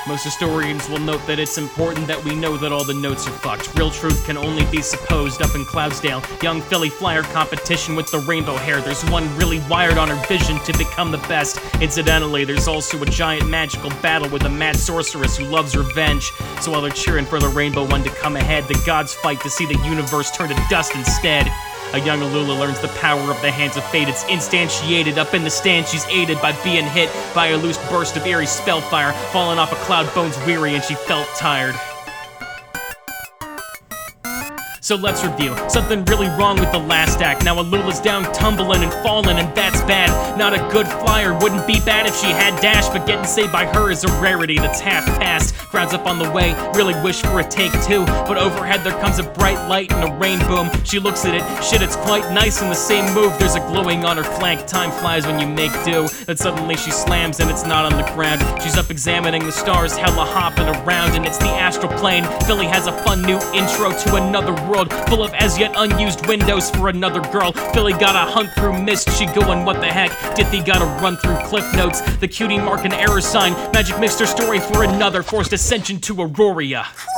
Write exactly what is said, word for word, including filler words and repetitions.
Most historians will note that it's important that we know that all the notes are fucked. Real truth can only be supposed up in Cloudsdale. Young Philly Flyer competition with the rainbow hair. There's one really wired on her vision to become the best. Incidentally, there's also a giant magical battle with a mad sorceress who loves revenge. So while they're cheering for the rainbow one to come ahead, the gods fight to see the universe turn to dust instead. A young Alula learns the power of the Hands of Fate. It's instantiated up in the stand. She's aided by being hit by a loose burst of eerie spellfire, falling off a cloud, bones weary, and she felt tired. So let's review. Something really wrong with the last act. Now Alula's down tumbling and falling, and that's bad. Not a good flyer, wouldn't be bad if she had dash, but getting saved by her is a rarity that's half-past. Crowds up on the way, really wish for a take two, but overhead there comes a bright light and a rain boom. She looks at it, shit, it's quite nice in the same move. There's a glowing on her flank, time flies when you make do. Then suddenly she slams and it's not on the ground. She's up examining the stars, hella hopping around, and it's the astral plane. Philly has a fun new intro to another world. World full of as yet unused windows for another girl. Philly gotta hunt through mist, she going what the heck. Dithy gotta run through cliff notes, the cutie mark an error sign. Magic mixed her story for another, forced ascension to Aurora.